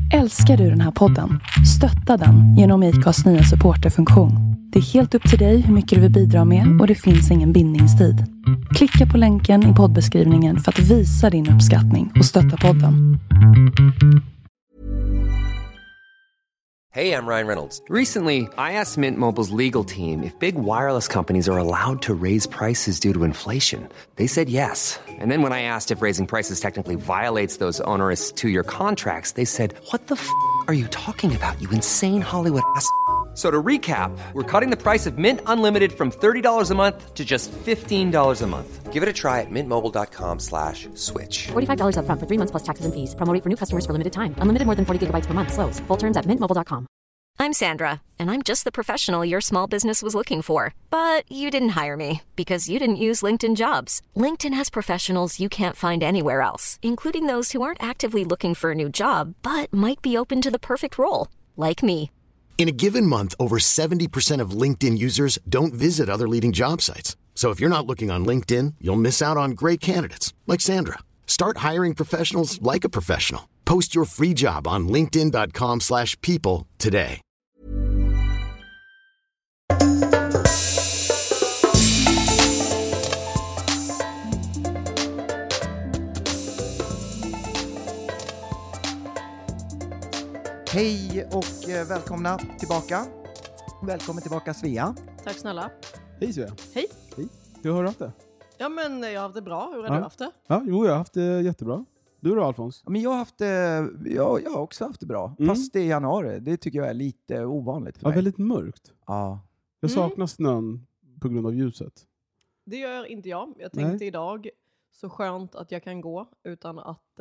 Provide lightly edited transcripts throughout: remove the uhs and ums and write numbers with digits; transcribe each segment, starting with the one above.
Älskar du den här podden? Stötta den genom IKAs nya supporterfunktion. Det är helt upp till dig hur mycket du vill bidra med och det finns ingen bindningstid. Klicka på länken i poddbeskrivningen för att visa din uppskattning och stötta podden. Hey, I'm Ryan Reynolds. Recently, I asked Mint Mobile's legal team if big wireless companies are allowed to raise prices due to inflation. They said yes. And then when I asked if raising prices technically violates those onerous two-year contracts, they said, "What the f*** are you talking about, you insane Hollywood ass?" So to recap, we're cutting the price of Mint Unlimited from $30 a month to just $15 a month. Give it a try at mintmobile.com/switch. $45 up front for 3 months plus taxes and fees. Promo rate for new customers for limited time. Unlimited more than 40 gigabytes per month. Slows full terms at mintmobile.com. I'm Sandra, and I'm just the professional your small business was looking for. But you didn't hire me because you didn't use LinkedIn Jobs. LinkedIn has professionals you can't find anywhere else, including those who aren't actively looking for a new job, but might be open to the perfect role, like me. In a given month, over 70% of LinkedIn users don't visit other leading job sites. So if you're not looking on LinkedIn, you'll miss out on great candidates like Sandra. Start hiring professionals like a professional. Post your free job on linkedin.com/people today. Hej och välkomna tillbaka. Välkommen tillbaka Svea. Tack snälla. Hej Svea. Hej. Hej. Hur har du haft det? Ja, men jag har haft det bra. Hur har du haft det? Ja, jo, jag har haft det jättebra. Du då, Alfons? Men jag har haft det, jag har också haft det bra. Fast det är januari. Det tycker jag är lite ovanligt för mig. Ja, väldigt mörkt. Ja. Jag saknar snön på grund av ljuset. Det gör inte jag. Jag tänkte idag så skönt att jag kan gå utan att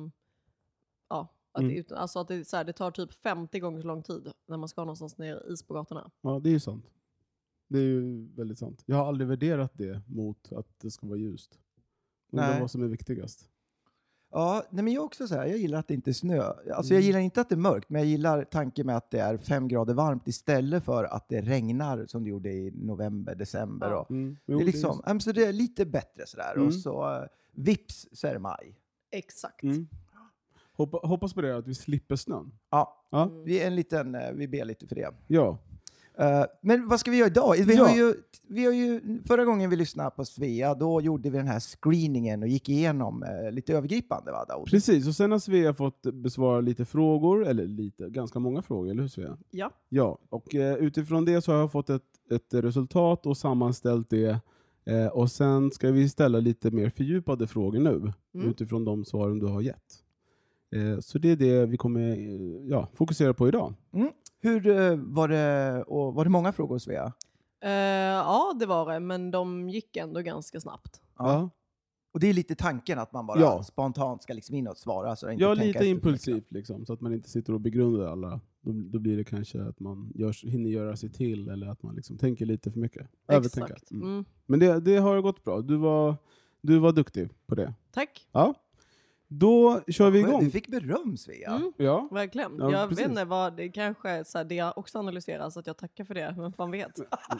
alltså att det, så här, det tar typ 50 gånger så lång tid när man ska någonstans ner is på gatorna. Ja, det är ju sant. Det är ju väldigt sant. Jag har aldrig värderat det mot att det ska vara ljust. Det vad som är viktigast. Ja, nej, men jag också så här, jag gillar att det inte är snö. Alltså jag gillar inte att det är mörkt, men jag gillar tanken med att det är 5 grader varmt istället för att det regnar som det gjorde i november, december. Ja. Och det är liksom, så det är lite bättre sådär. Och så vips så är det maj. Exakt. Hoppas på det att vi slipper snön. Ja. Vi ber lite för det. Ja. Men vad ska vi göra idag? Vi har ju förra gången vi lyssnade på Svea, då gjorde vi den här screeningen och gick igenom lite övergripande. Precis, och sen har Svea fått besvara lite frågor, eller ganska många frågor, eller hur Svea? Ja. Ja, och utifrån det så har jag fått ett resultat och sammanställt det. Och sen ska vi ställa lite mer fördjupade frågor nu utifrån de svaren du har gett. Så det är det vi kommer fokusera på idag. Hur var det många frågor, Svea? Ja, det var det. Men de gick ändå ganska snabbt. Ja. Och det är lite tanken att man bara spontant ska liksom in och svara. Så inte lite impulsivt liksom, så att man inte sitter och begrundar alla. Då blir det kanske att man hinner göra sig till, eller att man liksom tänker lite för mycket. Övertänka. Men det har gått bra. Du var duktig på det. Tack. Ja. Då kör vi igång. Du fick beröm, Svea. Ja. Verkligen. Ja, jag precis. vet inte vad det kanske så här, det jag också analyserar, så att jag tackar för det, men fan vet.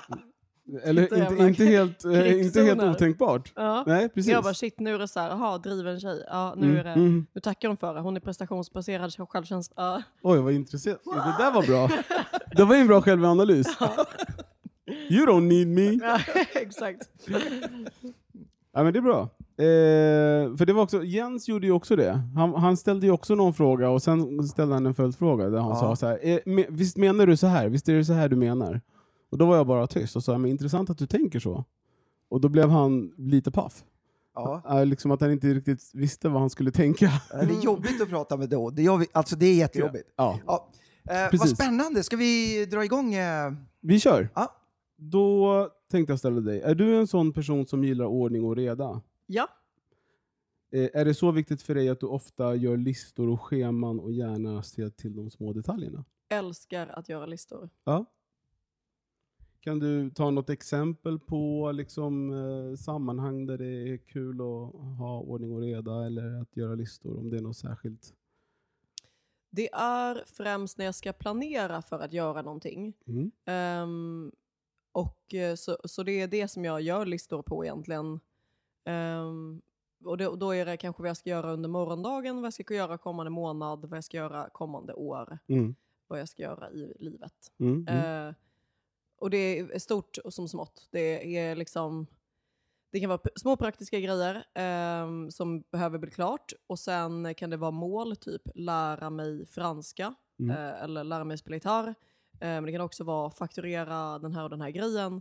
Eller inte helt otänkbart. Ja. Nej, precis. Jag bara shit, nu är det så här, driven tjej. Ja, nu är det nu tackar hon för det. Hon är prestationsbaserad självkänsla. Oj, vad intressant. Det där var bra. Det var en bra självanalys. You don't need me. Ja, exakt. Ja, men det är bra. För det var också, Jens gjorde ju också det. Han ställde ju också någon fråga och sen ställde han en följdfråga där han sa så här: visst menar du så här? Visst är det så här du menar? Och då var jag bara tyst och sa, men intressant att du tänker så. Och då blev han lite paff. Ja. Liksom att han inte riktigt visste vad han skulle tänka. Det är jobbigt att prata med då. Det är jättejobbigt. Ja. Vad spännande. Ska vi dra igång? Vi kör. Ja. Då tänkte jag ställa dig. Är du en sån person som gillar ordning och reda? Ja. Är det så viktigt för dig att du ofta gör listor och scheman och gärna ser till de små detaljerna? Älskar att göra listor. Ja. Kan du ta något exempel på liksom, sammanhang där det är kul att ha ordning och reda eller att göra listor, om det är något särskilt? Det är främst när jag ska planera för att göra någonting. Och så det är det som jag gör listor på egentligen. och då är det kanske vad jag ska göra under morgondagen, vad jag ska göra kommande månad, vad jag ska göra kommande år, vad jag ska göra i livet. Och det är stort och som smått. Det är liksom, det kan vara små praktiska grejer som behöver bli klart. Och sen kan det vara mål, typ lära mig franska eller lära mig spela gitarr. Men det kan också vara fakturera den här och den här grejen.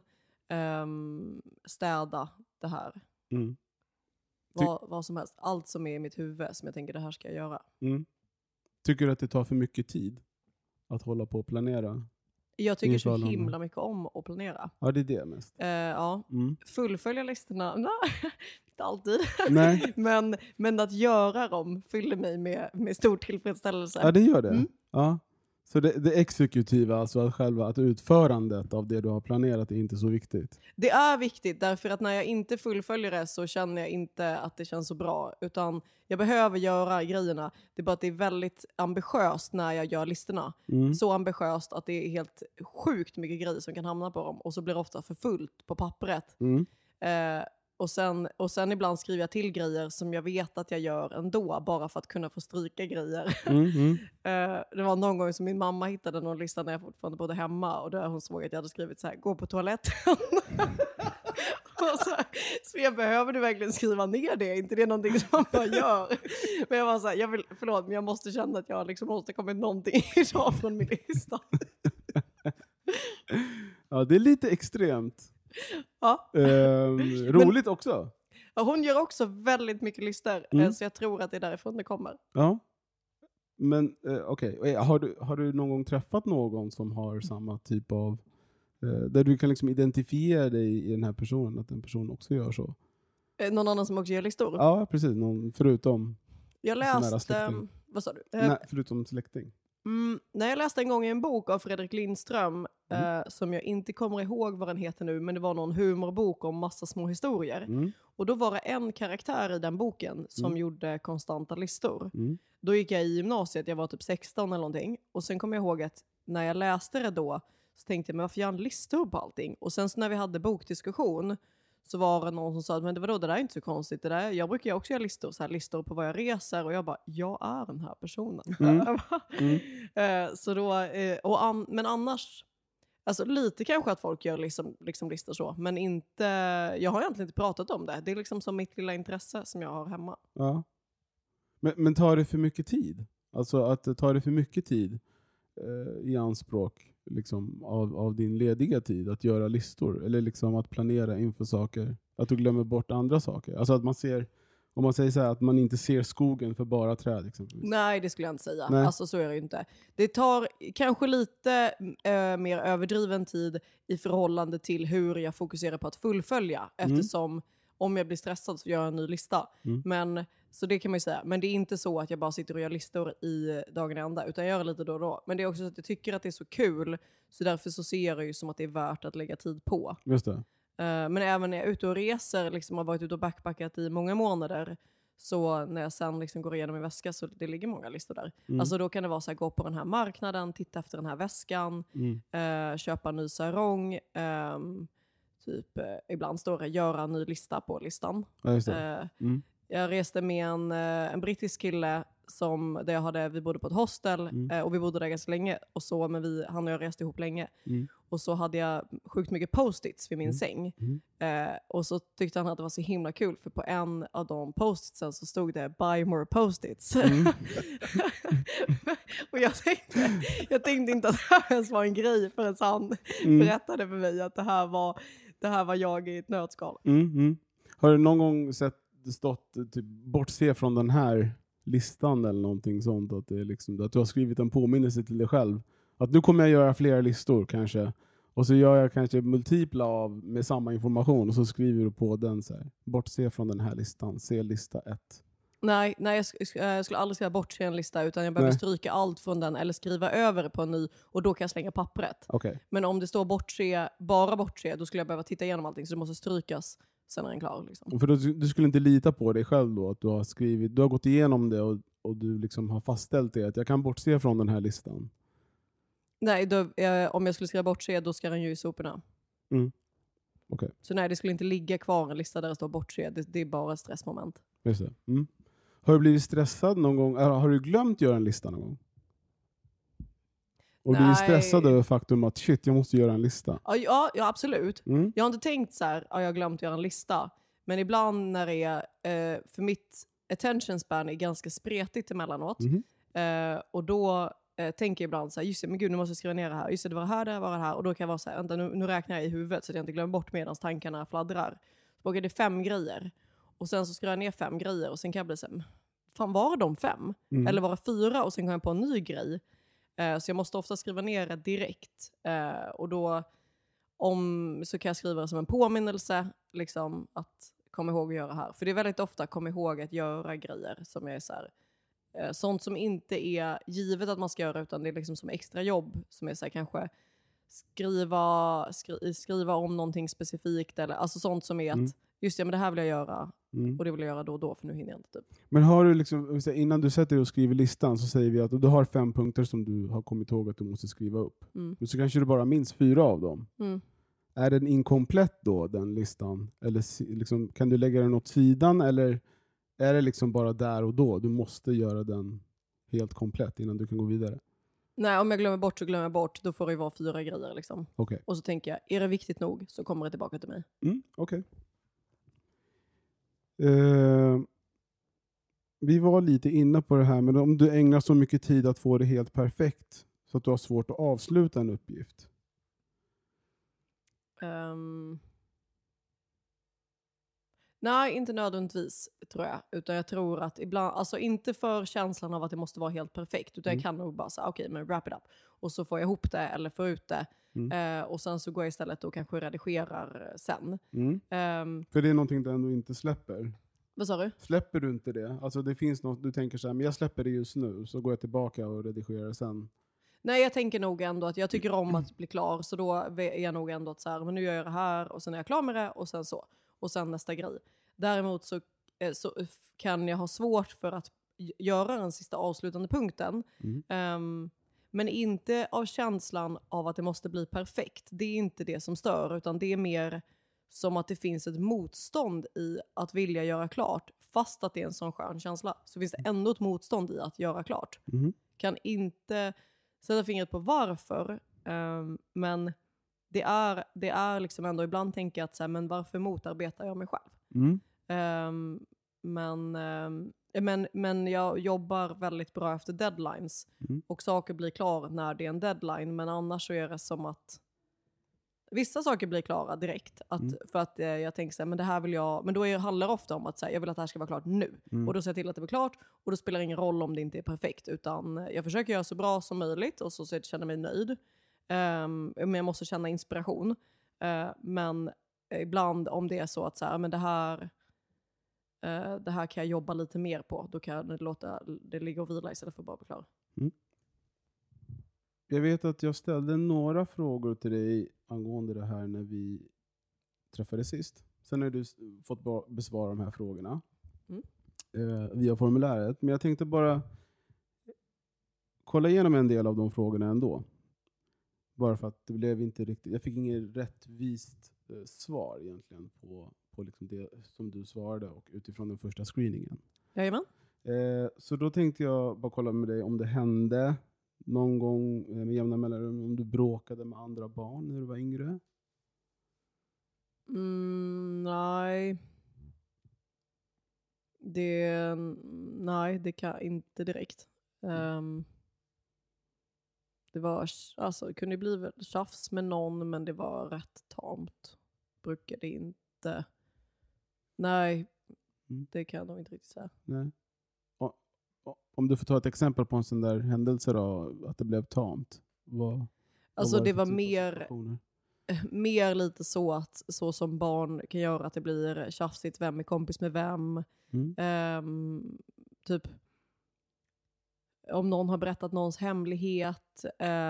Städa det här. Vad som helst. Allt som är i mitt huvud som jag tänker det här ska jag göra. Tycker du att det tar för mycket tid att hålla på och planera? Jag tycker så himla mycket om att planera. Ja, det är det mest. Ja. Fullfölja listorna, inte alltid. Nej. men att göra dem fyller mig med stor tillfredsställelse. Ja, det gör det. Ja. Så det exekutiva, alltså att utförandet av det du har planerat är inte så viktigt? Det är viktigt, därför att när jag inte fullföljer det så känner jag inte att det känns så bra. Utan jag behöver göra grejerna. Det är bara att det är väldigt ambitiöst när jag gör listorna. Så ambitiöst att det är helt sjukt mycket grejer som kan hamna på dem. Och så blir det ofta för fullt på pappret. Och sen ibland skriver jag till grejer som jag vet att jag gör ändå, bara för att kunna få stryka grejer. Det var någon gång som min mamma hittade någon lista när jag fortfarande bodde hemma, och där hon såg att jag hade skrivit så här: gå på toaletten. Så jag behöver du verkligen skriva ner det? Inte det är någonting som man bara gör? Men jag var så här, förlåt, men jag måste känna att jag liksom måste komma någonting idag från min lista. Ja, det är lite extremt. Ja. Roligt också. Ja, hon gör också väldigt mycket listor. Så jag tror att det är därifrån det kommer. Ja. Men okej. Har du någon gång träffat någon som har samma typ av... där du kan liksom identifiera dig i den här personen, att den personen också gör så? Någon annan som också gör listor? Ja, precis. Någon förutom... Jag läste... Vad sa du? Nej, förutom släkting. När jag läste en gång i en bok av Fredrik Lindström, som jag inte kommer ihåg vad den heter nu, men det var någon humorbok om massa små historier. Och då var det en karaktär i den boken som gjorde konstanta listor. Då gick jag i gymnasiet, jag var typ 16 eller någonting. Och sen kom jag ihåg att när jag läste det då, så tänkte jag, men varför gör han listor på allting? Och sen så när vi hade bokdiskussion, så var det någon som sa, men det där är inte så konstigt. Jag brukar ju också göra listor på vad jag reser. Och jag bara, jag är den här personen. Så då, men annars, alltså lite kanske att folk gör liksom listor så. Men inte, jag har egentligen inte pratat om det. Det är liksom som mitt lilla intresse som jag har hemma. Ja. Men tar det för mycket tid? Alltså att tar det för mycket tid i anspråk liksom, av din lediga tid att göra listor, eller liksom att planera inför saker, att du glömmer bort andra saker, alltså att man ser, om man säger så här, att man inte ser skogen för bara träd exempelvis. Nej, det skulle jag inte säga. Alltså så är det ju inte. Det tar kanske lite mer överdriven tid i förhållande till hur jag fokuserar på att fullfölja, eftersom om jag blir stressad så gör jag en ny lista. Men så det kan man ju säga. Men det är inte så att jag bara sitter och gör listor i dagen i ända, utan jag gör lite då och då. Men det är också så att jag tycker att det är så kul, så därför så ser jag det ju som att det är värt att lägga tid på. Just det. Men även när jag är ute och reser, liksom har varit ute och backpackat i många månader, så när jag sen liksom går igenom min väska, så det ligger många listor där. Alltså då kan det vara så här, gå på den här marknaden, titta efter den här väskan, köpa en ny sarong, typ ibland står det göra en ny lista på listan. Ja, just det. Jag reste med en brittisk kille vi bodde på ett hostel och vi bodde där ganska länge, och så, men han och jag reste ihop länge. Och så hade jag sjukt mycket post-its vid min säng. Och så tyckte han att det var så himla kul, för på en av de post-itsen så stod det buy more post-its. Och jag tänkte inte att det här ens var en grej, förrän han berättade för mig att det här var jag i ett nötskal. Har du någon gång stått typ, bortse från den här listan eller någonting sånt, att det är liksom, att du har skrivit en påminnelse till dig själv att nu kommer jag göra flera listor kanske, och så gör jag kanske multipla av med samma information, och så skriver du på den så här, bortse från den här listan, se lista 1. Nej, jag skulle aldrig skriva bort en lista, utan jag behöver stryka allt från den eller skriva över på en ny, och då kan jag slänga pappret. Okay. Men om det står bara bortse, då skulle jag behöva titta igenom allting, så det måste strykas. Sen är den klar. Liksom. För du skulle inte lita på dig själv då? Att du har gått igenom det och du liksom har fastställt det, att jag kan bortse från den här listan? Nej, om jag skulle skriva bortse, då ska den ju i soporna. Okay. Så nej, det skulle inte ligga kvar en lista där det står bortse. Det är bara stressmoment. Just det. Mm. Har du blivit stressad någon gång? Eller har du glömt göra en lista någon gång? Och du är stressad över faktum att shit, jag måste göra en lista. Ja absolut. Jag har inte tänkt så här, jag har glömt göra en lista. Men ibland när det är, för mitt attention span är ganska spretigt emellanåt. Och då tänker jag ibland så här, just det, men gud, nu måste jag skriva ner det här. Just det, det var det här. Och då kan jag vara så här, vänta, nu räknar jag i huvudet så att jag inte glömmer bort medan tankarna fladdrar. Så åker det 5 grejer. Och sen så skriver jag ner 5 grejer. Och sen kan jag bli så här, fan var det de 5? Eller var det 4? Och sen kommer jag på en ny grej. Så jag måste ofta skriva ner det direkt. Och då så kan jag skriva det som en påminnelse. Liksom att komma ihåg att göra här. För det är väldigt ofta komma ihåg att göra grejer som är så här, sånt som inte är givet att man ska göra, utan det är liksom som extra jobb som är så här, kanske skriva om någonting specifikt, eller alltså sånt som är att just det, men det här vill jag göra och det vill jag göra då och då, för nu hinner jag inte typ. Men har du liksom, innan du sätter dig och skriver listan så säger vi att du har 5 punkter som du har kommit ihåg att du måste skriva upp. Men så kanske du bara minns 4 av dem. Är den inkomplett då, den listan? Eller liksom, kan du lägga den åt sidan, eller är det liksom bara där och då? Du måste göra den helt komplett innan du kan gå vidare. Nej, om jag glömmer bort så glömmer jag bort. Då får det vara 4 grejer liksom. Okay. Och så tänker jag, är det viktigt nog så kommer det tillbaka till mig. Okej. Vi var lite inne på det här, men om du ägnar så mycket tid att få det helt perfekt så att du har svårt att avsluta en uppgift. Nej, inte nödvändigtvis tror jag. Utan jag tror att ibland, alltså inte för känslan av att det måste vara helt perfekt. Utan jag kan nog bara säga, okej, men wrap it up. Och så får jag ihop det eller får ut det. Och sen så går jag istället och kanske redigerar sen. För det är någonting du ändå inte släpper. Vad sa du? Släpper du inte det? Alltså det finns något, du tänker så här, men jag släpper det just nu. Så går jag tillbaka och redigerar sen. Nej, jag tänker nog ändå att jag tycker om att bli klar. Så då är jag nog ändå att så här, men nu gör jag det här. Och sen är jag klar med det. Och sen så. Och sen nästa grej. Däremot så kan jag ha svårt för att göra den sista avslutande punkten. Men inte av känslan av att det måste bli perfekt. Det är inte det som stör. Utan det är mer som att det finns ett motstånd i att vilja göra klart. Fast att det är en sån skön känsla. Så finns det ändå ett motstånd i att göra klart. Kan inte sätta fingret på varför. Men det är liksom ändå, ibland tänker jag att så här, men varför motarbetar jag mig själv? Men jag jobbar väldigt bra efter deadlines. Och saker blir klara när det är en deadline. Men annars så är det som att vissa saker blir klara direkt. För att jag tänker så här, men det här vill jag. Men då handlar det ofta om att så här, jag vill att det här ska vara klart nu. Och då ser jag till att det blir klart. Och då spelar det ingen roll om det inte är perfekt. Utan jag försöker göra så bra som möjligt. Och så känner jag mig nöjd. Men jag måste känna inspiration. Men ibland om det är så att så här, men det här kan jag jobba lite mer på. Då kan jag låta det ligga och vila istället för att bara bli klar. Jag vet att jag ställde några frågor till dig angående det här när vi träffades sist. Sen har du fått besvara de här frågorna via formuläret. Men jag tänkte bara kolla igenom en del av de frågorna ändå. Bara för att det blev inte riktigt. Jag fick inget rättvist svar egentligen på liksom det som du svarade och utifrån den första screeningen. Jajamän. Så då tänkte jag bara kolla med dig om det hände någon gång med jämna mellanrum, om du bråkade med andra barn när du var yngre. Nej. Det kan inte direkt. Det var, alltså det kunde bli tjafs med någon, men det var rätt tamt. Brukade inte. Nej, det kan jag nog inte riktigt säga. Nej. Om du får ta ett exempel på en sån där händelse då, att det blev tamt. Alltså det var mer lite så att så som barn kan göra, att det blir tjafsigt, vem är kompis med vem. Typ om någon har berättat någons hemlighet.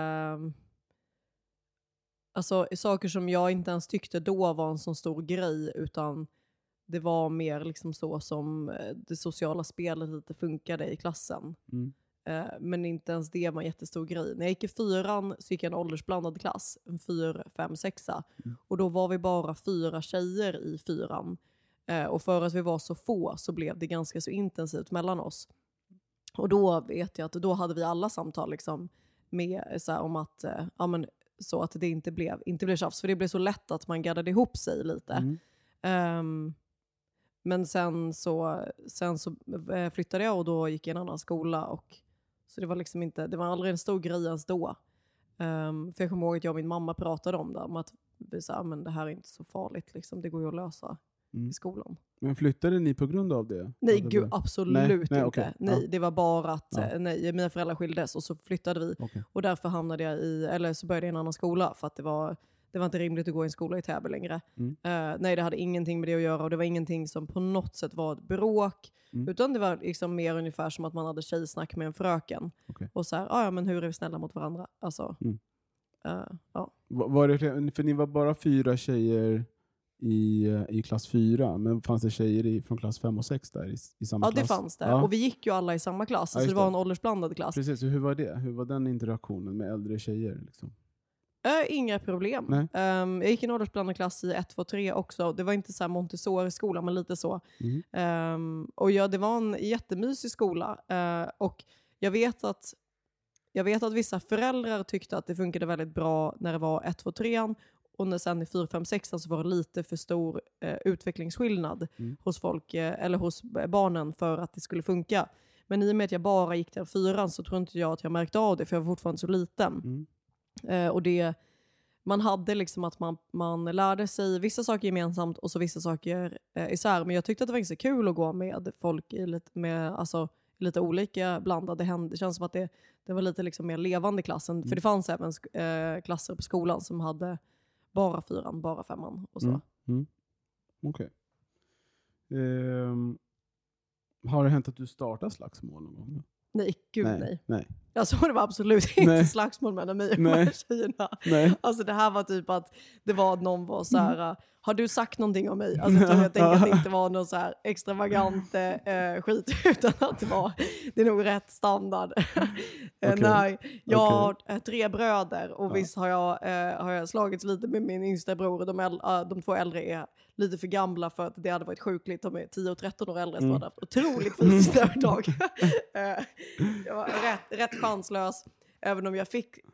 Alltså saker som jag inte ens tyckte då var en sån stor grej, utan det var mer liksom så som det sociala spelet lite funkade i klassen. Men inte ens det var en jättestor grej. När jag gick i 4:an så gick jag en åldersblandad klass. En 4, 5, 6. Och då var vi bara 4 tjejer i 4:an. Och för att vi var så få så blev det ganska så intensivt mellan oss. Och då vet jag att då hade vi alla samtal liksom med så här, om att, så att det inte blev tjafs. För det blev så lätt att man gaddade ihop sig lite. Men sen så flyttade jag och då gick jag i en annan skola. Och, så det var liksom inte, det var aldrig en stor grej ens då. För jag kommer ihåg att jag och min mamma pratade om det. Om att vi sa, men det här är inte så farligt. Liksom. Det går ju att lösa i skolan. Men flyttade ni på grund av det? Nej, gud, absolut inte. Okay. Nej, det var bara att mina föräldrar skildes och så flyttade vi. Okay. Och därför hamnade jag så började jag i en annan skola. För att det var inte rimligt att gå i en skola i Täby längre. Nej, det hade ingenting med det att göra. Och det var ingenting som på något sätt var ett bråk. Utan det var liksom mer ungefär som att man hade tjejsnack med en fröken. Okay. Och så här, men hur är vi snälla mot varandra? Alltså, Var det, för ni var bara 4 tjejer i klass 4, men fanns det tjejer från klass 5 och 6 där i samma klass? Ja, det fanns det. Och vi gick ju alla i samma klass. Så det var en åldersblandad klass. Precis, så hur var det? Hur var den interaktionen med äldre tjejer? Liksom? Inga problem. Jag gick i en åldersblandad klass i 1, 2, 3 också. Det var inte så här Montessori-skola, men lite så. Och det var en jättemysig skola. Och jag vet att vissa föräldrar tyckte att det funkade väldigt bra när det var 1, 2, 3. Och sen i 4, 5, 6 så var det lite för stor utvecklingsskillnad hos folk eller hos barnen för att det skulle funka. Men i och med att jag bara gick till 4 så tror inte jag att jag märkte av det, för jag var fortfarande så liten. Och man hade liksom att man lärde sig vissa saker gemensamt och så vissa saker isär. Men jag tyckte att det var ganska kul att gå med folk i lite olika blandade. Det känns som att det var lite liksom mer levande klassen. För det fanns även klasser på skolan som hade bara 4, bara 5 och så. Okej. Har det hänt att du startar slagsmål någon gång? Nej, gud nej. Alltså det var absolut inte slagsmål mellan mig och de här tjejerna. Nej. Alltså det här var typ att det var någon var så här, har du sagt någonting om mig? Alltså jag tänker att det inte var någon så här extravagant skit, utan att det är nog rätt standard. Nej, jag har 3 bröder och visst har jag slagits lite med min yngsta bror. De 2 äldre är lite för gamla för att det hade varit sjukligt. De är 10 och 13 år äldre, så var det otroligt fysiskt övertag. Jag var rätt chanslös, även om jag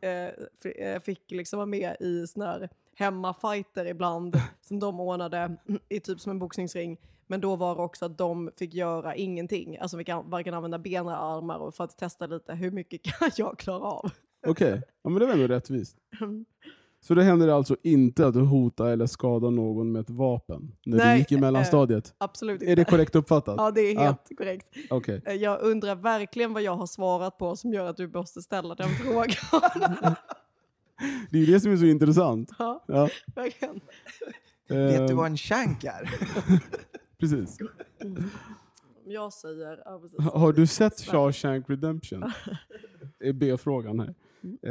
fick liksom vara med i såna här hemmafighter ibland som de ordnade i typ som en boxningsring. Men då var det också att de fick göra ingenting. Alltså vi kan varken använda ben eller armar, och för att testa lite hur mycket kan jag klara av. Okej, ja, men det var ändå rättvist. Så det händer alltså inte att du hotar eller skadar någon med ett vapen när du gick i mellanstadiet? Absolut inte. Är det korrekt uppfattat? Ja, det är helt korrekt. Okay. Jag undrar verkligen vad jag har svarat på som gör att du måste ställa den frågan. Det är ju det som är så intressant. Ja. Verkligen. Vet du vad en shank är? Precis. Jag säger... Har du sett Shawshank Redemption? Är B-frågan här.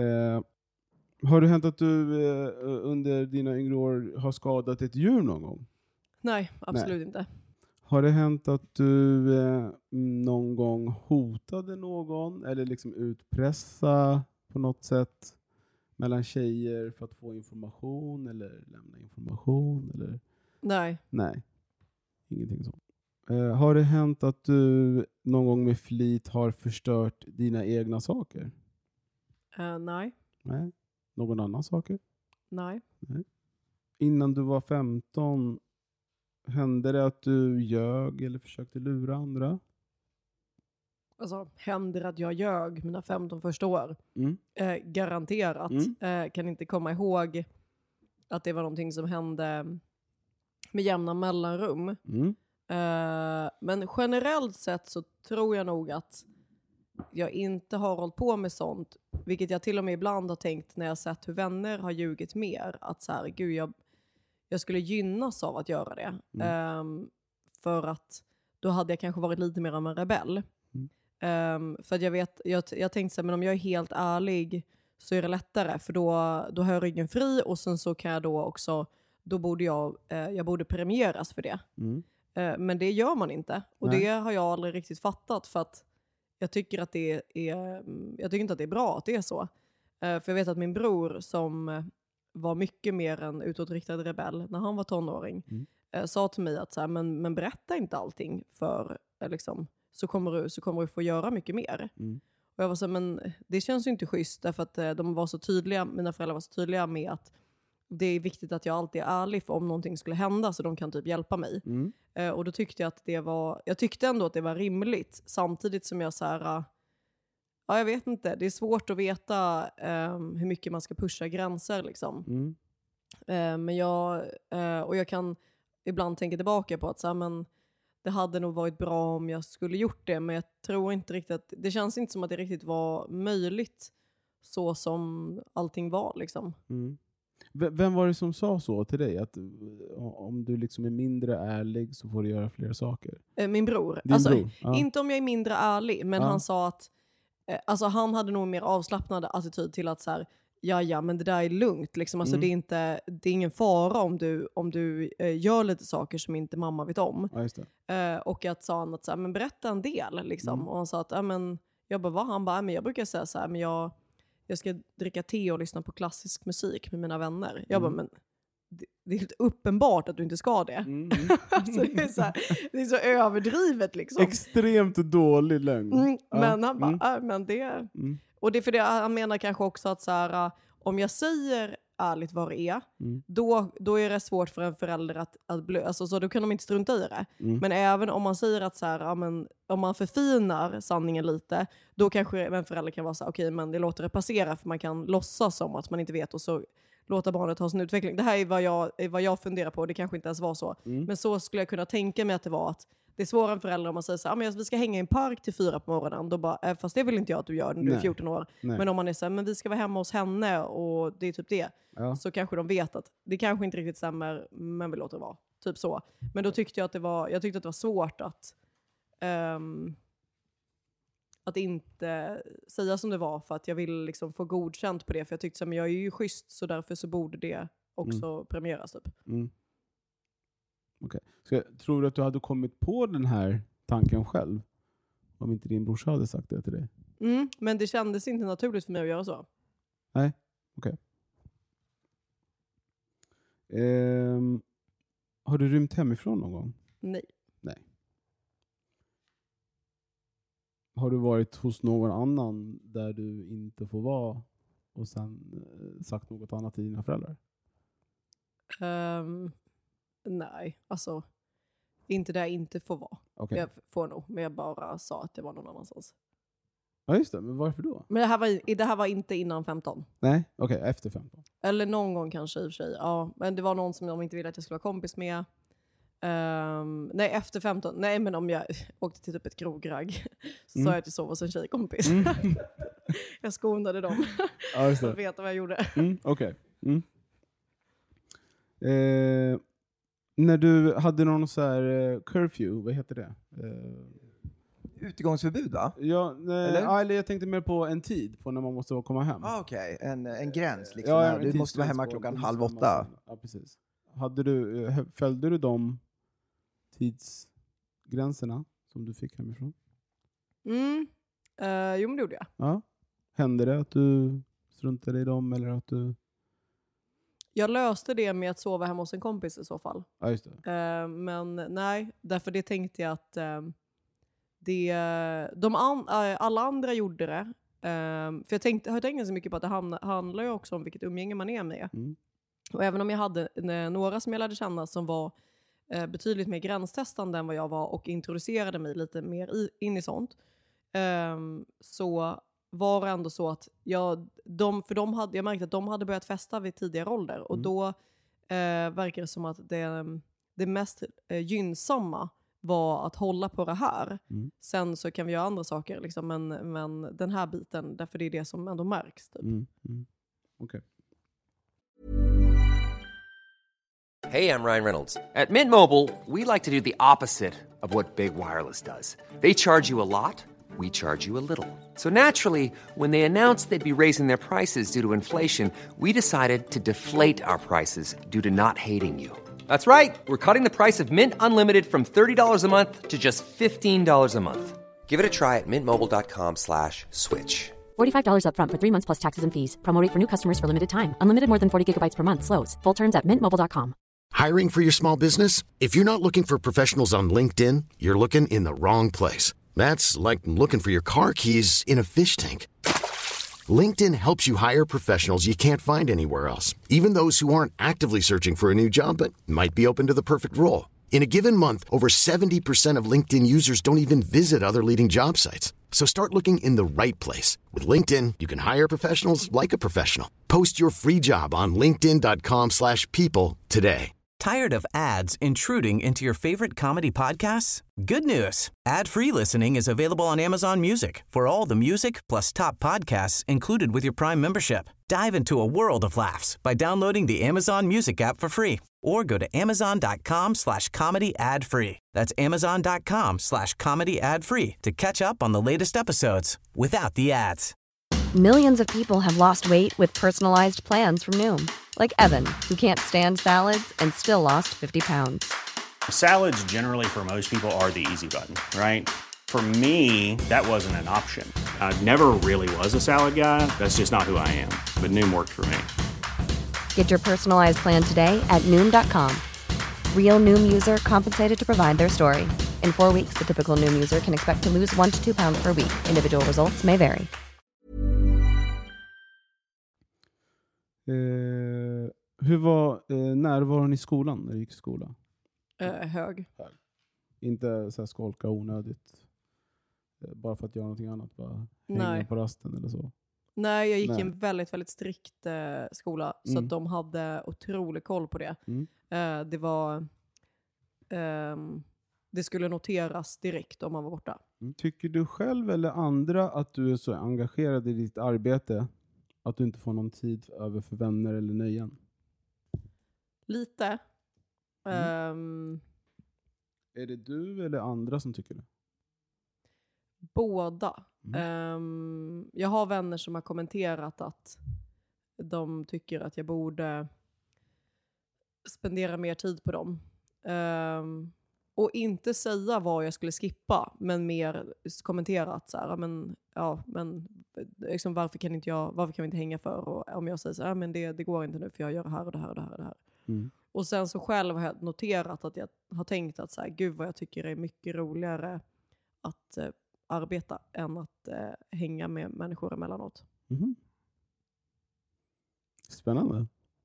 Har det hänt att du under dina yngre år har skadat ett djur någon gång? Nej, absolut inte. Har det hänt att du någon gång hotade någon eller liksom utpressa på något sätt mellan tjejer för att få information eller lämna information? Eller? Nej, ingenting sånt. Har det hänt att du någon gång med flit har förstört dina egna saker? Nej. Någon annan saker? Nej. Innan du var 15, hände det att du ljög eller försökte lura andra? Alltså, händer att jag ljög mina 15 första år? Garanterat. Kan inte komma ihåg att det var någonting som hände med jämna mellanrum. Men generellt sett så tror jag nog att jag inte har hållit på med sånt, vilket jag till och med ibland har tänkt när jag sett hur vänner har ljugit mer, att så här, gud, jag skulle gynnas av att göra det. För att då hade jag kanske varit lite mer av en rebell. För att jag tänkte så här, men om jag är helt ärlig så är det lättare, för då har jag ryggen fri, och sen så kan jag då också, då borde jag borde premieras för det. Men det gör man inte, och det har jag aldrig riktigt fattat, för att jag tycker att jag tycker inte att det är bra att det är så. För jag vet att min bror, som var mycket mer en utåtriktad rebell när han var tonåring, sa till mig att så här, men berätta inte allting för liksom, så kommer du få göra mycket mer. Och jag var så här, men det känns ju inte schysst därför att mina föräldrar var så tydliga med att det är viktigt att jag alltid är ärlig för om någonting skulle hända så de kan typ hjälpa mig. Och då tyckte jag att jag tyckte ändå att det var rimligt, samtidigt som jag så här, jag vet inte, det är svårt att veta hur mycket man ska pusha gränser liksom. Men jag kan ibland tänka tillbaka på att så här, men det hade nog varit bra om jag skulle gjort det, men jag tror inte riktigt att det känns inte som att det riktigt var möjligt så som allting var liksom. Vem var det som sa så till dig? Att om du liksom är mindre ärlig så får du göra fler saker? Min bror. Ja. Inte om jag är mindre ärlig, men han sa att han hade nog mer avslappnad attityd till att så här, ja, men det där är lugnt liksom. Alltså, det är ingen fara om du gör lite saker som inte mamma vet om. Ja, just det. Och att sa han att så här, men berätta en del liksom. Och han sa att men jag bara, han bara, men jag brukar säga så här, men jag ska dricka te och lyssna på klassisk musik med mina vänner. Jag bara, men det är helt uppenbart att du inte ska det. Alltså, det är så överdrivet liksom. Extremt dålig lögn. Men han bara, men det... Och det är för det han menar kanske också att så här, om jag säger ärligt vad det är, då är det svårt för en förälder att alltså, så då kan de inte strunta i det. Men även om man säger att så här, men, om man förfinar sanningen lite, då kanske en förälder kan vara så här, okej, men det låter det passera, för man kan låtsas som att man inte vet och så låta barnet ha sin utveckling. Det här är vad jag funderar på. Det kanske inte ens var så. Men så skulle jag kunna tänka mig att det var, att det är svårare än föräldrar om man säger så här, men vi ska hänga i en park till 4 på morgonen. Då bara, fast det vill inte jag att du gör när du är 14 år. Nej. Men om man är så här, men vi ska vara hemma hos henne och det är typ det. Ja. Så kanske de vet att det kanske inte riktigt stämmer, men vi låter det vara. Typ så. Men då tyckte jag att det var svårt att inte säga som det var, för att jag vill liksom få godkänt på det. För jag tyckte att jag är ju schysst, så därför så borde det också premieras typ. Okay. Så tror du att du hade kommit på den här tanken själv om inte din brorsa hade sagt det till dig? Men det kändes inte naturligt för mig att göra så. Nej, okej. Har du rymt hemifrån någon gång? Nej. Har du varit hos någon annan där du inte får vara och sen sagt något annat till dina föräldrar? Nej, alltså inte där jag inte får vara. Okay. Jag får nog, men jag bara sa att det var någon annanstans. Ja, just det. Men varför då? Men det här var inte innan 15. Nej, okej, efter 15. Eller någon gång kanske i och för sig. Ja, men det var någon som de inte ville att jag skulle vara kompis med. Nej, efter 15. Nej, men om jag åkte till typ ett krogragg så sa jag att jag sov hos en tjejkompis. Jag skonade dem. Ja, just det. Så vet vad jag gjorde. Okej. När du hade någon så här curfew, vad heter det? Utegångsförbud, va? Ja, eller jag tänkte mer på en tid på när man måste komma hem. Okej. En gräns liksom. Ja, du måste vara hemma klockan 7:30. Ja, precis. Följde du de tidsgränserna som du fick hemifrån? Jo, men det gjorde jag. Ja. Hände det att du struntade i dem, eller att du... Jag löste det med att sova hemma hos en kompis i så fall. Ja, just det. Men nej, därför det tänkte jag att alla andra gjorde det. För jag har tänkt så mycket på att det handlar ju också om vilket umgänge man är med. Och även om jag hade några som jag lärde känna som var betydligt mer gränstestande än vad jag var och introducerade mig lite mer in i sånt, så var det ändå så att jag märkte att de hade börjat festa vid tidigare ålder. Och då verkar det som att det mest gynnsamma var att hålla på det här. Sen så kan vi göra andra saker liksom, men den här biten, därför det är det som ändå märks typ. Okej. Hey, I'm Ryan Reynolds. At Mint Mobile, we like to do the opposite of what Big Wireless does. They charge you a lot, we charge you a little. So naturally, when they announced they'd be raising their prices due to inflation, we decided to deflate our prices due to not hating you. That's right. We're cutting the price of Mint Unlimited from $30 a month to just $15 a month. Give it a try at mintmobile.com/switch. $45 up front for 3 months plus taxes and fees. Promo rate for new customers for limited time. Unlimited more than 40 gigabytes per month slows. Full terms at mintmobile.com. Hiring for your small business? If you're not looking for professionals on LinkedIn, you're looking in the wrong place. That's like looking for your car keys in a fish tank. LinkedIn helps you hire professionals you can't find anywhere else, even those who aren't actively searching for a new job but might be open to the perfect role. In a given month, over 70% of LinkedIn users don't even visit other leading job sites. So start looking in the right place. With LinkedIn, you can hire professionals like a professional. Post your free job on linkedin.com/people today. Tired of ads intruding into your favorite comedy podcasts? Good news. Ad-free listening is available on Amazon Music for all the music plus top podcasts included with your Prime membership. Dive into a world of laughs by downloading the Amazon Music app for free or go to amazon.com/comedy ad-free. That's amazon.com/comedy ad-free to catch up on the latest episodes without the ads. Millions of people have lost weight with personalized plans from Noom. Like Evan, who can't stand salads and still lost 50 pounds. Salads generally for most people are the easy button, right? For me, that wasn't an option. I never really was a salad guy. That's just not who I am. But Noom worked for me. Get your personalized plan today at Noom.com. Real Noom user compensated to provide their story. In 4 weeks, the typical Noom user can expect to lose 1 to 2 pounds per week. Individual results may vary. Hur var närvaron i skolan när du gick i skolan? Hög. Inte så här skolka onödigt. Bara för att göra någonting annat. Bara hänga på rasten eller så. Nej, jag gick i en väldigt, väldigt strikt skola. Så att de hade otrolig koll på det. Det var... det skulle noteras direkt om man var borta. Tycker du själv eller andra att du är så engagerad i ditt arbete att du inte får någon tid över för vänner eller nöjen? Lite. Är det du eller andra som tycker det? Båda. Jag har vänner som har kommenterat att de tycker att jag borde spendera mer tid på dem. Och inte säga vad jag skulle skippa, men mer kommentera att så här, men liksom, varför kan vi inte hänga för? Och om jag säger så här, men det går inte nu för jag gör det här och det här och det här och det här. Och sen så själv har jag noterat att jag har tänkt att så här, gud vad jag tycker är mycket roligare att arbeta än att hänga med människor emellanåt. Spännande.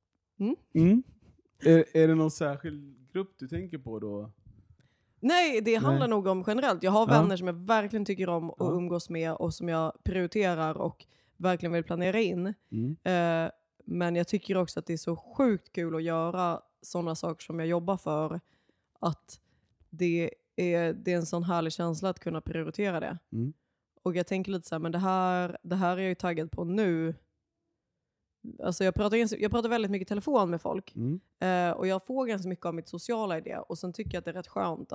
Är det någon särskild grupp du tänker på då? Nej, det handlar nog om generellt. Jag har vänner som jag verkligen tycker om att umgås med och som jag prioriterar och verkligen vill planera in. Men jag tycker också att det är så sjukt kul att göra sådana saker som jag jobbar för. Att det är en sån härlig känsla att kunna prioritera det. Och jag tänker lite så här, men det här är jag ju taggad på nu. Alltså jag pratar väldigt mycket telefon med folk. Och jag får ganska mycket av mitt sociala i det. Och sen tycker jag att det är rätt skönt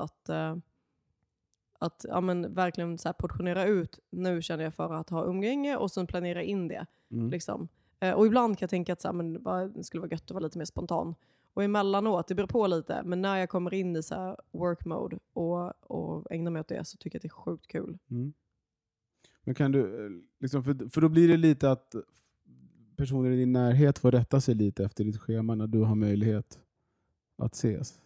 att verkligen så här portionera ut. Nu känner jag för att ha umgänge och sen planera in det. Liksom. Och ibland kan jag tänka att så här, det skulle vara gött att vara lite mer spontan. Och emellanåt, det beror på lite. Men när jag kommer in i så här work mode och ägnar mig åt det så tycker jag att det är sjukt kul. Men kan du, liksom, för då blir det lite att personer i din närhet får rätta sig lite efter ditt schema när du har möjlighet att ses?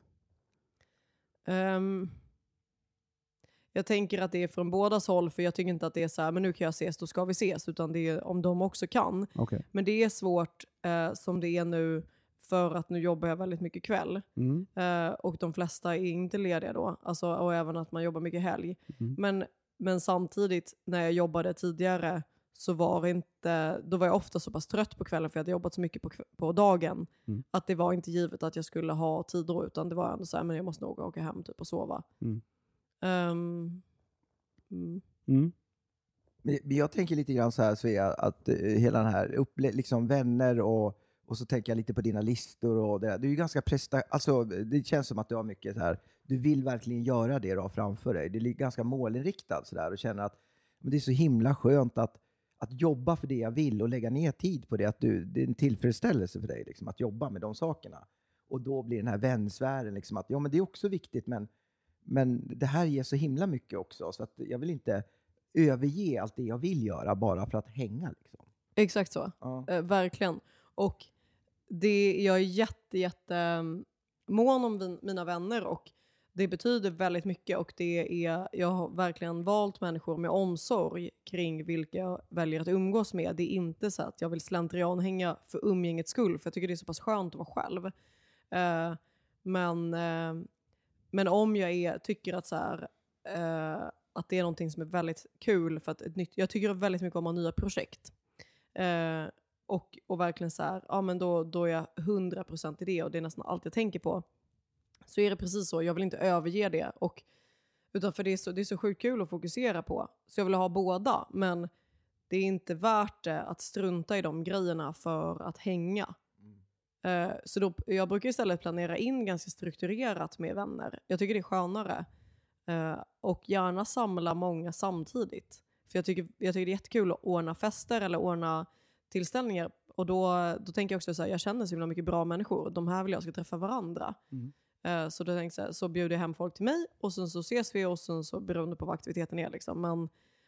Jag tänker att det är från bådas håll, för jag tycker inte att det är så här, men nu kan jag ses, då ska vi ses, utan det är om de också kan. Okay. Men det är svårt som det är nu, för att nu jobbar jag väldigt mycket kväll. Och de flesta är inte lediga då. Alltså, och även att man jobbar mycket helg. Men samtidigt, när jag jobbade tidigare så då var jag ofta så pass trött på kvällen för jag hade jobbat så mycket på dagen att det var inte givet att jag skulle ha tid då, utan det var ändå så här, men jag måste nog åka hem typ och sova. Jag tänker lite grann så här, Svea, att hela den här liksom vänner och så tänker jag lite på dina listor och det där. Du är ju ganska alltså det känns som att du har mycket så här, du vill verkligen göra det då framför dig. Det är ganska målinriktat så där och känner att men det är så himla skönt att jobba för det jag vill och lägga ner tid på det, att det är en tillfredsställelse för dig liksom, att jobba med de sakerna. Och då blir den här vänsfären liksom att men det är också viktigt, men det här ger så himla mycket också, så att jag vill inte överge allt det jag vill göra bara för att hänga liksom. Exakt så. Verkligen. Och jag är jätte mån om mina vänner och det betyder väldigt mycket och jag har verkligen valt människor med omsorg kring vilka jag väljer att umgås med. Det är inte så att jag vill slentrianhänga för umgängets skull, för jag tycker det är så pass skönt att vara själv. Men om jag tycker att så här, att det är någonting som är väldigt kul för att jag tycker väldigt mycket om att ha nya projekt. Och verkligen så här, ja men då är jag 100% i det och det är nästan allt jag tänker på. Så är det precis så. Jag vill inte överge det. Utan för det är så sjukt kul att fokusera på. Så jag vill ha båda. Men det är inte värt det att strunta i de grejerna för att hänga. Så jag brukar istället planera in ganska strukturerat med vänner. Jag tycker det är skönare. Och gärna samla många samtidigt. För jag tycker det är jättekul att ordna fester eller ordna tillställningar. Och då tänker jag också så här, jag känner så himla mycket bra människor. De här vill jag ska träffa varandra. Så då tänkte jag så bjuder jag hem folk till mig och sen så ses vi och sen så beroende på vad aktiviteten är liksom. Men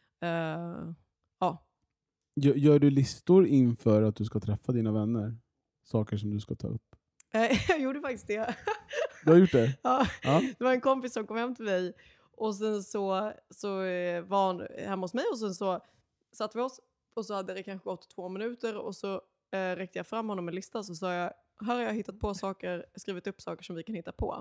ja. Gör du listor inför att du ska träffa dina vänner? Saker som du ska ta upp? Jag gjorde faktiskt det. Du har gjort det? Ja. Det var en kompis som kom hem till mig och sen så var han hemma hos mig och sen så satt vi oss och så hade det kanske gått 2 minuter och så räckte jag fram honom en lista så sa jag, här har jag hittat på saker, skrivit upp saker som vi kan hitta på.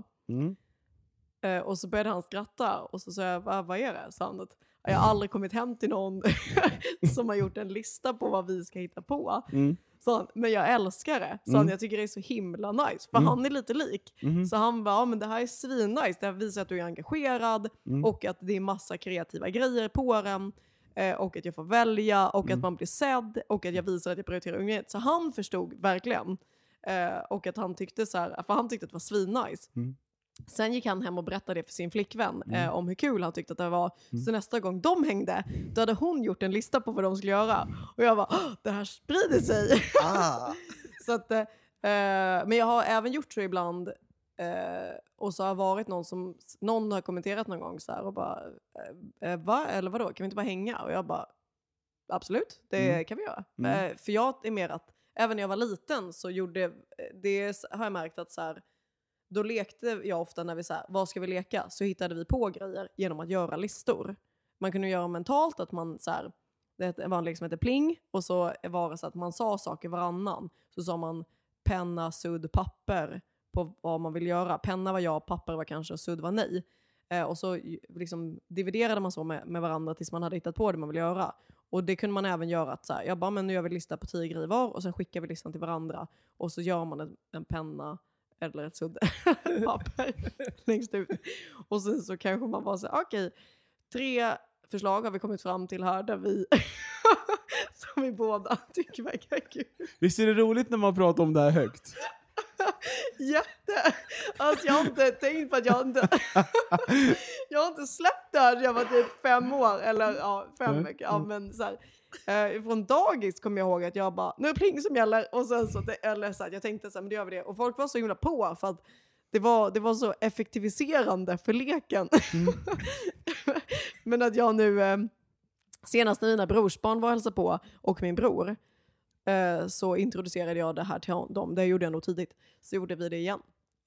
Och så började han skratta och så sa jag, vad är det? Så han att jag har aldrig kommit hem till någon som har gjort en lista på vad vi ska hitta på. Så han, men jag älskar det. Så han, jag tycker det är så himla nice. För han är lite lik. Så han bara, men det här är svinnice. Det här visar att du är engagerad och att det är massa kreativa grejer på den. Och att jag får välja och att man blir sedd och att jag visar att jag prioriterar umgänget. Så han förstod verkligen. Och att han tyckte så här, för han tyckte att det var svinnice. Sen gick han hem och berättade det för sin flickvän om hur kul han tyckte att det var. Så nästa gång de hängde, då hade hon gjort en lista på vad de skulle göra. Och jag bara, det här sprider sig. Så att, men jag har även gjort så ibland. Och så har varit någon har kommenterat någon gång så här och bara, va? Eller vadå? Kan vi inte bara hänga? Och jag bara, absolut, det kan vi göra. För jag är mer att, även när jag var liten så har jag märkt att så här, då lekte jag ofta när vi sa, vad ska vi leka? Så hittade vi på grejer genom att göra listor. Man kunde göra mentalt att man så här, det var en lek som heter pling. Och så var det så att man sa saker varannan. Så sa man penna, sudd, papper på vad man vill göra. Penna var ja, papper var kanske och sudd var nej. Och så liksom dividerade man så med varandra tills man hade hittat på det man vill göra. Och det kunde man även göra att så här, jag bara, men nu gör vi lista på 10 grejer var. Och sen skickar vi listan till varandra. Och så gör man en penna eller ett sudd papper längst ut. Och sen så kanske man bara säger, okej, 3 förslag har vi kommit fram till här där vi som vi båda tycker verkar kul. Visst är det roligt när man pratar om det här högt? Jätte. Alltså jag har inte tänkt på att jag har inte släppt det här. Jag var typ 5 år eller 5 veckor. Ja, men så här. Från dagis kommer jag ihåg att jag bara, nu är det pling som gäller. Och sen så att jag tänkte så här, men då gör vi det. Och folk var så himla på för att det var så effektiviserande för leken. Men att jag nu senast när mina brorsbarn var och hälsade på och min bror så introducerade jag det här till dem. Det gjorde jag nog tidigt. Så gjorde vi det igen.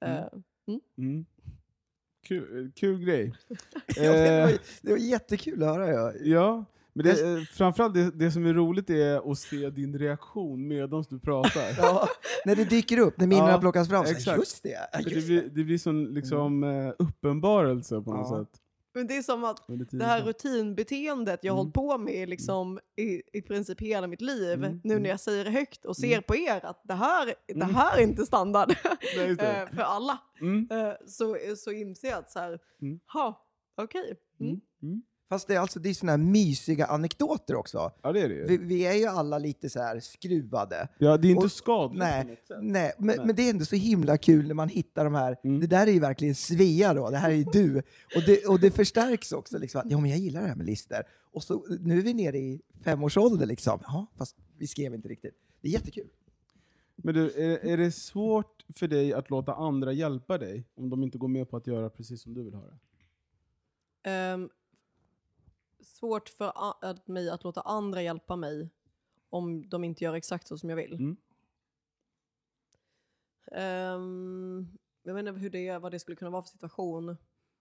Kul grej. Det var jättekul att höra. Ja, men framförallt det som är roligt är att se din reaktion medan du pratar. Ja, när det dyker upp, när minnena plockas fram. Exakt. Just det. Det blir sån liksom uppenbarelse på något sätt. Men det är som att det här rutinbeteendet jag har hållit på med liksom, i princip hela mitt liv. Nu när jag säger det högt och ser på er att det här är inte standard för alla. Så inser jag att så här, okej. Fast det är såna här mysiga anekdoter också. Ja, det är det ju. Vi är ju alla lite så här skruvade. Ja, det är inte skadligt på något sätt. Nej, men det är ändå så himla kul när man hittar de här. Det där är ju verkligen Svea då. Det här är du. Och det förstärks också liksom. Ja, men jag gillar det här med lister. Och så nu är vi nere i 5-årsålder liksom. Ja, fast vi skrev inte riktigt. Det är jättekul. Men du, är det svårt för dig att låta andra hjälpa dig om de inte går med på att göra precis som du vill ha det? Svårt för mig att låta andra hjälpa mig om de inte gör exakt så som jag vill. Jag vet inte vad det skulle kunna vara för situation.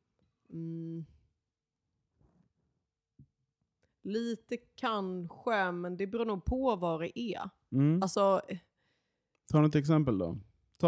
Lite kanske, men det beror nog på vad det är. Alltså, ta något exempel då.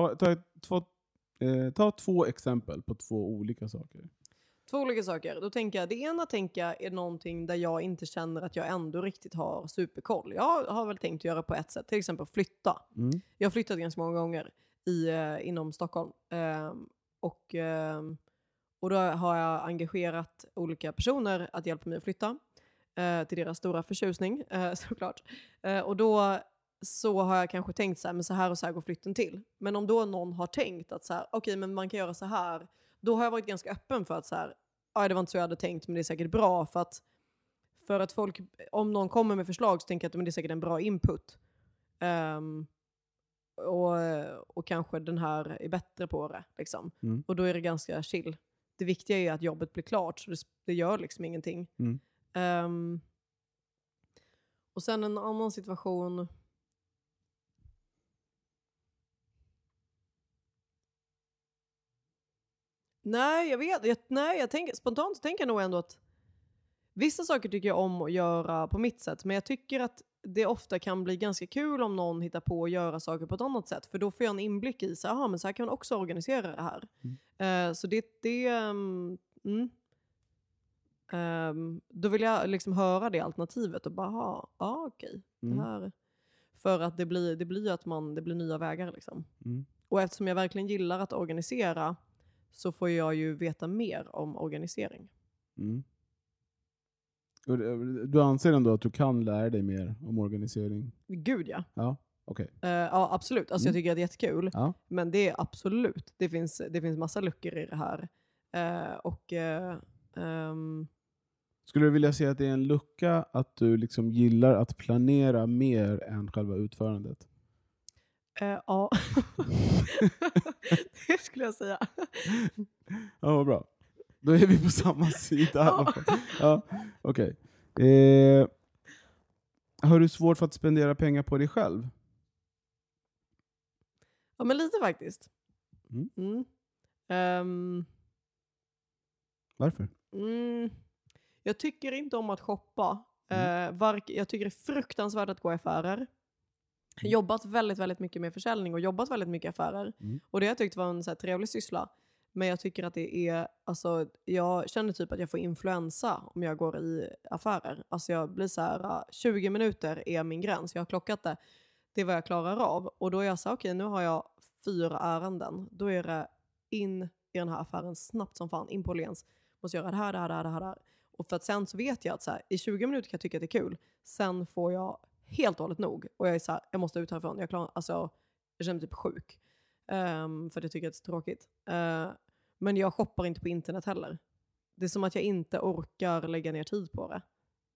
Ta 2 exempel på 2 olika saker. 2 olika saker. Då tänker jag, det ena är någonting där jag inte känner att jag ändå riktigt har superkoll. Jag har väl tänkt göra på ett sätt. Till exempel flytta. Jag har flyttat ganska många gånger inom Stockholm. Och då har jag engagerat olika personer att hjälpa mig att flytta. Till deras stora förtjusning, såklart. Och då så har jag kanske tänkt så här, men så här och så här går flytten till. Men om då någon har tänkt att så här, okej, men man kan göra så här. Då har jag varit ganska öppen för att så här, det var inte så jag hade tänkt, men det är säkert bra. För att folk, om någon kommer med förslag så tänker jag att det är säkert en bra input. Och kanske den här är bättre på det. Liksom. Och då är det ganska chill. Det viktiga är att jobbet blir klart, så det gör liksom ingenting. Och sen en annan situation. Nej, jag vet. Spontant tänker jag nog ändå att vissa saker tycker jag om att göra på mitt sätt. Men jag tycker att det ofta kan bli ganska kul om någon hittar på att göra saker på ett annat sätt. För då får jag en inblick i men så här kan man också organisera det här. Så då vill jag liksom höra det alternativet och bara okej. Det här. För att det blir att det blir nya vägar liksom. Och eftersom jag verkligen gillar att organisera så får jag ju veta mer om organisering. Du anser ändå att du kan lära dig mer om organisering? Gud ja. Ja, okej. Ja, absolut. Alltså jag tycker att det är jättekul. Ja. Men det är absolut. Det finns massa luckor i det här. Skulle du vilja säga att det är en lucka att du liksom gillar att planera mer än själva utförandet? Ja. Det skulle jag säga. Ja, vad bra. Då är vi på samma sida. Ja, okej. Har du svårt för att spendera pengar på dig själv? Ja, men lite faktiskt. Varför? Jag tycker inte om att shoppa. Jag tycker det är fruktansvärt att gå i affärer. Jag har jobbat väldigt, väldigt mycket med försäljning och jobbat väldigt mycket i affärer. Och det har jag tyckt var en så här trevlig syssla. Men jag tycker att det är, alltså jag känner typ att jag får influensa om jag går i affärer. Alltså jag blir så här, 20 minuter är min gräns. Jag har klockat det. Det är vad jag klarar av. Och då är jag så okej, nu har jag 4 ärenden. Då är det in i den här affären snabbt som fan, in på Åhléns. Måste göra det här. Och för att sen så vet jag att så här, i 20 minuter kan jag tycka att det är kul. Sen får jag helt och hållet nog. Och jag är så här, jag måste ut härifrån. Jag känner mig typ sjuk. För det tycker jag är så tråkigt. Men jag shoppar inte på internet heller. Det är som att jag inte orkar lägga ner tid på det.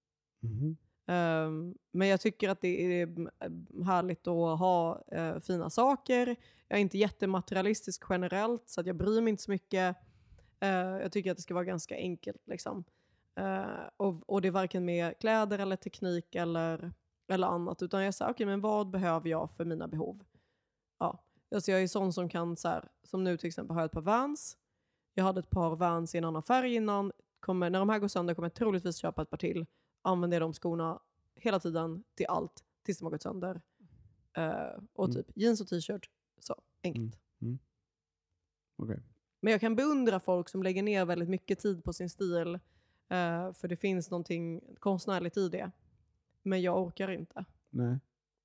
Men jag tycker att det är härligt att ha fina saker. Jag är inte jättematerialistisk generellt, så att jag bryr mig inte så mycket. Jag tycker att det ska vara ganska enkelt liksom. Och det är varken med kläder eller teknik eller annat, utan jag säger okej, men vad behöver jag för mina behov? Ja, alltså jag är sån som kan så här, som nu till exempel har jag ett par Vans. Jag hade ett par Vans i en annan färg innan. När de här går sönder kommer jag troligtvis köpa ett par till. Använder de skorna hela tiden till allt tills de har gått sönder. Och typ jeans och t-shirt. Så, enkelt. Okay. Men jag kan beundra folk som lägger ner väldigt mycket tid på sin stil. För det finns någonting konstnärligt i det. Men jag orkar inte. Nej.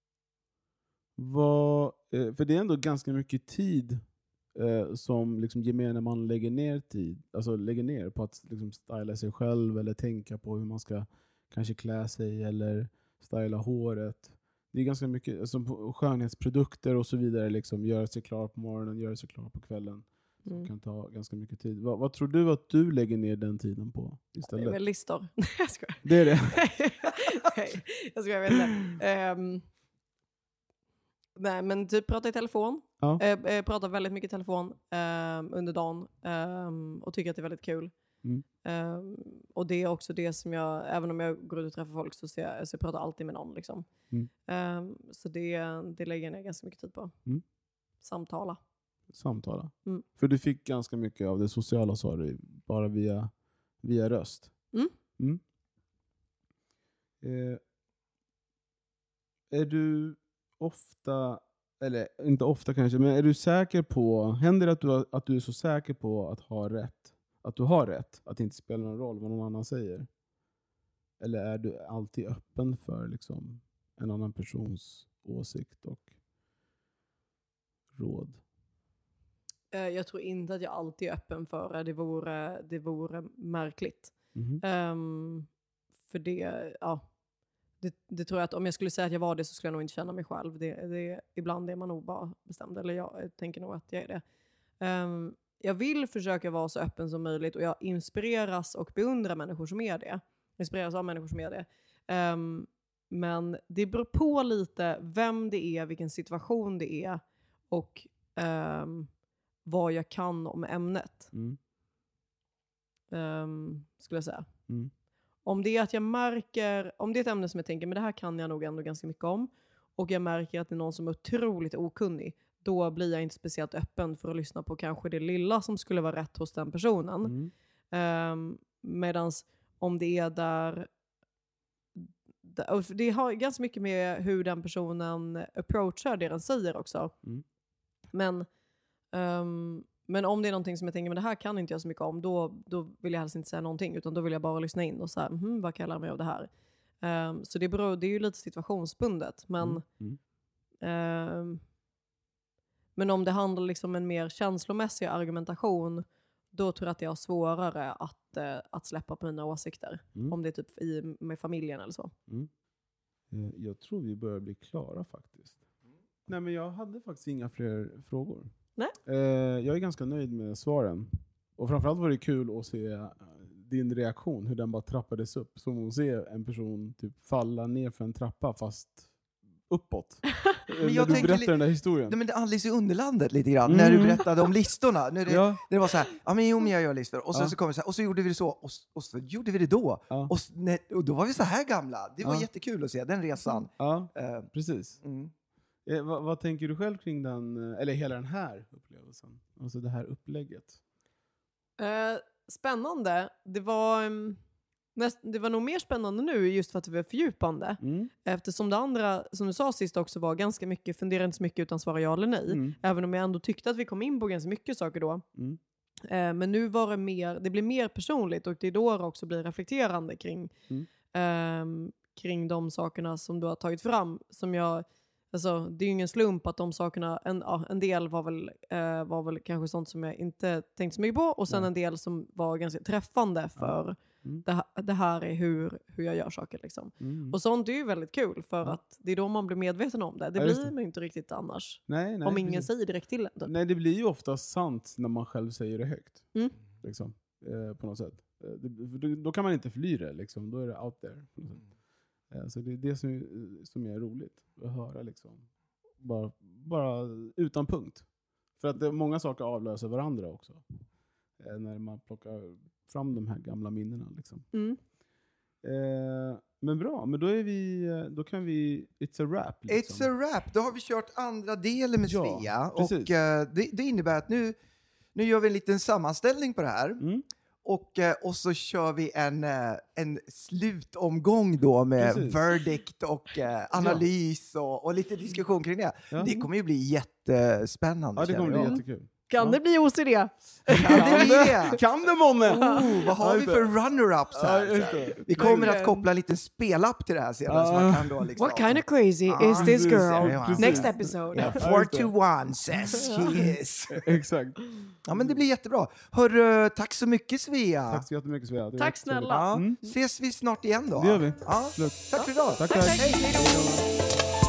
För det är ändå ganska mycket tid som liksom gemene man lägger ner tid. Alltså lägger ner på att liksom styla sig själv eller tänka på hur man ska kanske klä sig eller styla håret. Det är ganska mycket som skönhetsprodukter och så vidare. Liksom, göra sig klar på morgonen, göra sig klar på kvällen. Som kan ta ganska mycket tid. Vad tror du att du lägger ner den tiden på istället? Det är väl listor. Jag skojar. Det är det? Nej, jag skojar, jag vet inte. Nej, men typ prata i telefon. Ja. Pratar väldigt mycket i telefon under dagen. Och tycker att det är väldigt kul. Och det är också det som jag, även om jag går ut och träffar folk, så jag pratar alltid med någon liksom. Så det lägger jag ner ganska mycket tid på. Samtala. samtala. Mm. För du fick ganska mycket av det sociala, sa du, bara via röst. Mm. Är du ofta, eller inte ofta kanske, men är du säker på, händer det att du är så säker på att ha rätt? Att du har rätt? Att det inte spelar någon roll vad någon annan säger? Eller är du alltid öppen för liksom en annan persons åsikt och råd? Jag tror inte att jag alltid är öppen för det. Det vore märkligt. För det tror jag att om jag skulle säga att jag var det så skulle jag nog inte känna mig själv. Ibland är man nog bara bestämd. Eller jag tänker nog att jag är det. Jag vill försöka vara så öppen som möjligt. Och jag inspireras och beundrar människor som är det. Inspireras av människor som är det. Men det beror på lite vem det är, vilken situation det är. Och vad jag kan om ämnet. Skulle jag säga. Om det är att jag märker, om det är ett ämne som jag tänker, men det här kan jag nog ändå ganska mycket om. Och jag märker att det är någon som är otroligt okunnig. Då blir jag inte speciellt öppen för att lyssna på kanske det lilla som skulle vara rätt hos den personen. Medans om det är där det har ganska mycket med hur den personen approachar det den säger också. Men om det är någonting som jag tänker, men det här kan inte jag så mycket om, då vill jag helst inte säga någonting, utan då vill jag bara lyssna in och så här, vad kan jag lära mig av det här? Så det är ju lite situationsbundet, men men om det handlar liksom en mer känslomässig argumentation, då tror jag att jag har svårare att släppa på mina åsikter. Om det är typ med familjen eller så. Jag tror vi börjar bli klara faktiskt. Nej, men jag hade faktiskt inga fler frågor. Nej. Jag är ganska nöjd med svaren. Och framförallt var det kul att se din reaktion, hur den bara trappades upp. Som att se en person typ falla ner för en trappa fast uppåt. Men när du berättade den där historien. Nej, men det är Alice i Underlandet lite grann. När du berättade om listorna. När det var så här, men jag gör listor. Och så kom vi så här, och så gjorde vi det så. Och så gjorde vi det då. Och då var vi så här gamla. Det var jättekul att se den resan. Ja, precis. Vad tänker du själv kring den, eller hela den här upplevelsen? Alltså det här upplägget. Spännande. Det var nog mer spännande nu just för att det var fördjupande. Eftersom det andra, som du sa sist också, var ganska mycket, fundera inte så mycket utan svara ja eller nej. Även om jag ändå tyckte att vi kom in på ganska mycket saker då. Men nu var det blir mer personligt, och det är då det också blir reflekterande kring de sakerna som du har tagit fram. Alltså, det är ju ingen slump att de sakerna, en del var väl kanske sånt som jag inte tänkte så mycket på, och sen en del som var ganska träffande för det här är hur jag gör saker liksom. Och sånt är ju väldigt kul, för att det är då man blir medveten om det. Det blir man inte riktigt annars. Nej, om ingen säger direkt till en. Nej, det blir ju ofta sant när man själv säger det högt. Liksom, på något sätt. Då kan man inte fly det liksom. Då är det out there. Så det är det som är roligt att höra liksom. Bara utan punkt. För att många saker avlöser varandra också. När man plockar fram de här gamla minnena liksom. Men bra, men då kan vi It's a wrap liksom. It's a wrap. Då har vi kört andra delen med Svea. Och det innebär att nu gör vi en liten sammanställning på det här. Och så kör vi en slutomgång då med verdict och analys och lite diskussion kring det. Det kommer ju bli jättespännande. Ja, det kommer bli jättekul. Kan det bli OCD? Kan det månne? Vad har vi för runner-ups här? Vi kommer att koppla en liten spelapp till det här sedan. Så man kan då liksom... What kind of crazy is this girl? Next episode. 421 says she is. Exakt. Ja, men det blir jättebra. Hörru, tack så mycket Svea. Tack så jättemycket Svea. Tack snälla. Ses vi snart igen då? Det gör vi. Tack för idag. Tack. Hej.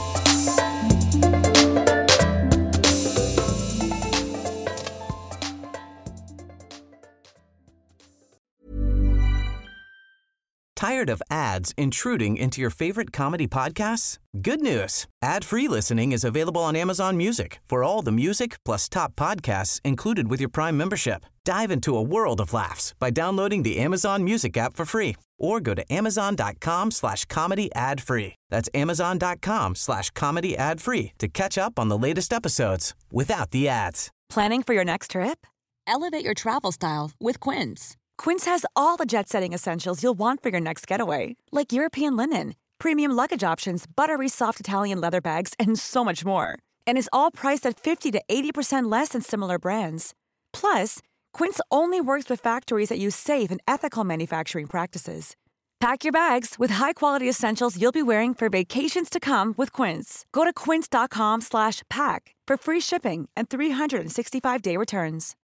Tired of ads intruding into your favorite comedy podcasts? Good news. Ad-free listening is available on Amazon Music for all the music plus top podcasts included with your Prime membership. Dive into a world of laughs by downloading the Amazon Music app for free or go to amazon.com/comedy ad-free. That's amazon.com/comedy ad-free to catch up on the latest episodes without the ads. Planning for your next trip? Elevate your travel style with Quince. Quince has all the jet-setting essentials you'll want for your next getaway, like European linen, premium luggage options, buttery soft Italian leather bags, and so much more. And is all priced at 50 to 80% less than similar brands. Plus, Quince only works with factories that use safe and ethical manufacturing practices. Pack your bags with high-quality essentials you'll be wearing for vacations to come with Quince. Go to quince.com/pack for free shipping and 365-day returns.